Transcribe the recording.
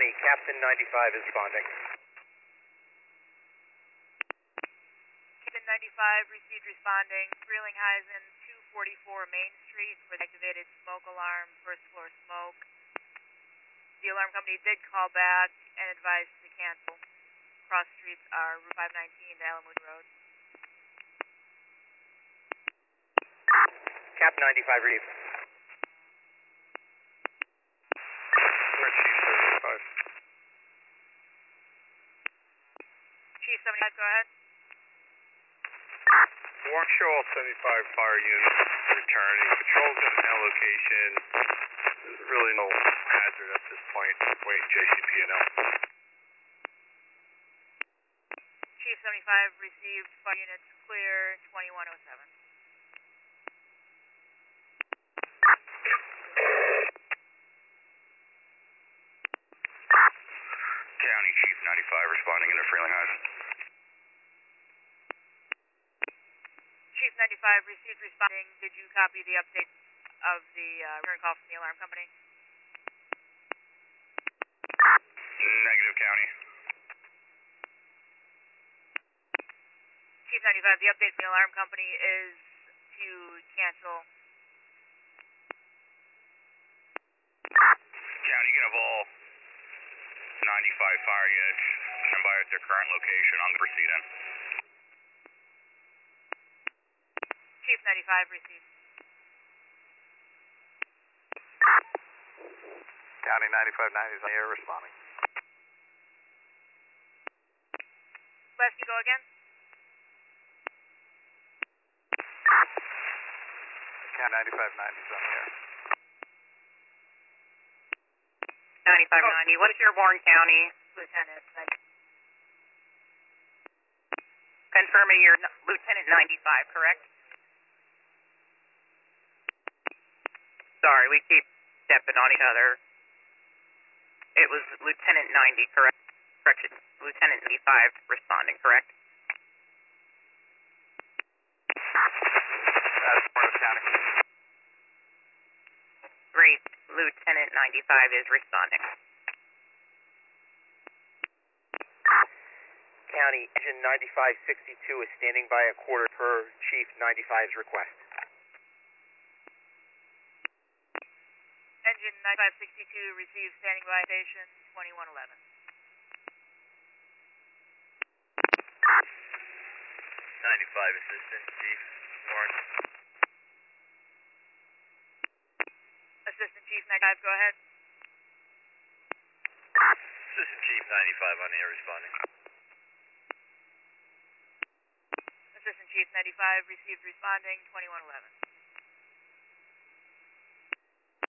County, Captain 95 is responding. Captain 95 received responding, Frelinghuysen, 244 Main Street for the activated smoke alarm, first floor smoke. The alarm company did call back and advised to cancel. Cross streets are Route 519 to Allenwood Road. Cap 95 read. Where's Chief 75? Chief 75, go ahead. Warren Show all 75 fire units returning. Patrols in that location. There's really no hazard at this point. Waiting JCP&L. Chief 75 received fire units clear, 2107. County Chief 95 responding into Frelinghuysen. Chief 95 received responding. Did you copy the update of the return call from the alarm company? Negative, County. Chief 95, the update from the alarm company is to cancel. County, you can have all 95 fire units stand by at their current location on the proceeding. Chief 95 received. County 9590 is on the air responding. West, you go again? County 9590 is on the air. 9590, what is your Warren County Lieutenant? Confirming your Lieutenant 95, correct? Sorry, we keep stepping on each other. It was Lieutenant 90, correct? Correction, Lieutenant 95 responding, correct? That's Morris County. Great, Lieutenant 95 is responding. County, engine 9562 is standing by a quarter per Chief 95's request. Engine 9562 received standing by station 2111. 95 Assistant Chief Warren. Assistant Chief 95, go ahead. Assistant Chief 95 on the air responding. Assistant Chief 95 received responding 2111.